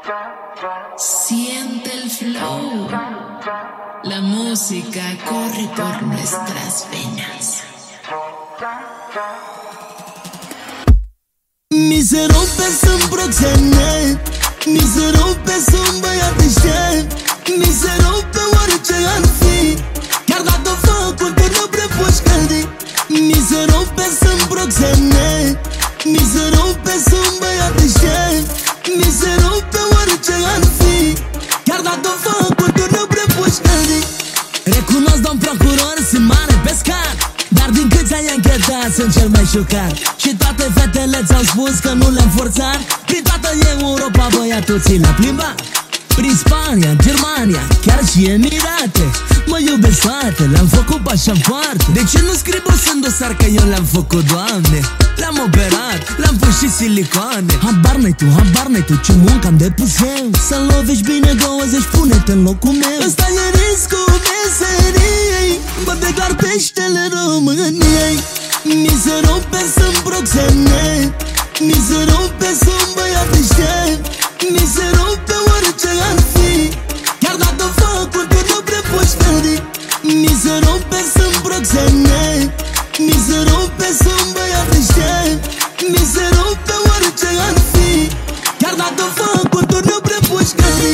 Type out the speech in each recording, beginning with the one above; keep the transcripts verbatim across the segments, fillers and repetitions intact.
Siente el flow. La música corre por nuestras venas. Mi se rupe, sunt proxenet. Mi se rupe, sunt băiat deștept. Mi se rupe orice ar fi. Chiar dacă focul te nu prea poți căldi. Mi se rupe, sunt proxenet. Mi se rupe, sunt băiat deștept. Mi se rupe orice ar fi. Chiar dacă focul te nu prea poți căldi. Recunosc, domn procuror, sunt mare pescar, dar din câți ani anchetat sunt cel mai șocat. Și toate fetele ți-au spus că nu le-am forțat. Prin toată Europa băiatul ți l-a plimbat. Prin Spania, Germania, chiar și Emirate. Mă iubesc toate, le-am făcut pașaport. De ce nu scriu în dosar că eu le-am făcut, Doamne? Le-am operat, le-am pus și silicoane. Habar n-ai tu, habar n-ai tu ce muncă am depus eu. Să-l lovești bine douăzeci, pune-te în locul meu. Ăsta e riscul meseriei. Mă declar peștele României. Mi se rupe, sunt proxenet. Mi se rupe, sunt băiat deștept. Mi se rupe orice ar fi. Chiar dacă focul te nu prea poți căldi. Mi se rupe, sunt proxenet. Mi se rupe, sunt băiat deștept. Mi se rupe orice ar fi. Chiar dacă focul te nu prea poți căldi.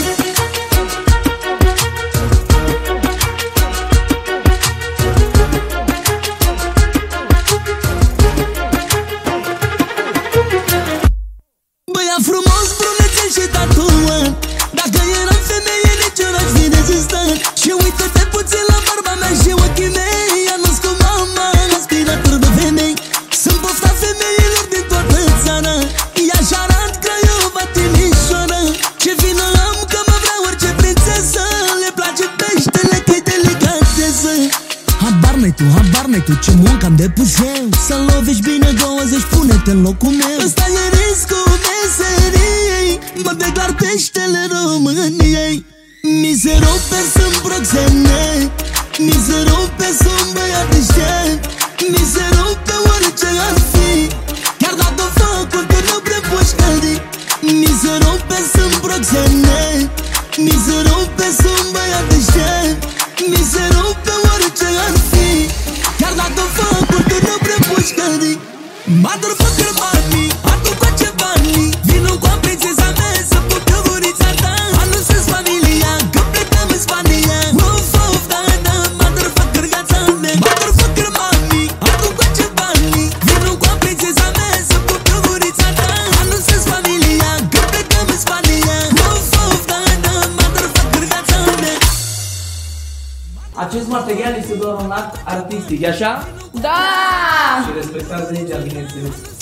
Băiat frumos, brunețel și tatuat. Dacă eram femeie, nici eu n-aș fi rezistat. Și uită-te puțin la barba mea și ochii mei. A născut mama, aspirator de femei. Sunt pofta femeilor din toată țara. Ea și arată Craiova, Timișoara. Ce vină am că mă vrea orice prințesă. Le place peștele că-i delicatesă. Habar n-ai tu, habar n-ai tu ce muncă am depus eu. Să-l lovești bine douăzeci, pune-te în locul meu. Ăsta e riscul meseriei. Mă declar peștele României. Mi se rupe, sunt proxenet. Mi se rupe, sunt băiat deștept. Mi se rupe orice ar fi. Chiar dacă focul te nu prea poți căldi. Mi se rupe, sunt proxenet. Mi se rupe, sunt băiat deștept. Mi se rupe orice ar fi. Chiar dacă focul te nu prea poți căldi. Motherfucker banii, adu cu ce banii. Vino cu prințesa mea să pup iuburița ta. Anunț-ți familia că plecăm în Spania. Uf, uf, da, da, motherfucker gata mea. Motherfucker mami, adu cu ce banii. Vino cu prințesa mea să pup iuburița ta. Anunț-ți familia că plecăm în Spania. Uf, uf, da, da, motherfucker gata mea. Acest material este doar un act artistic, e așa? Da! Și respectați legea, bineînțeles.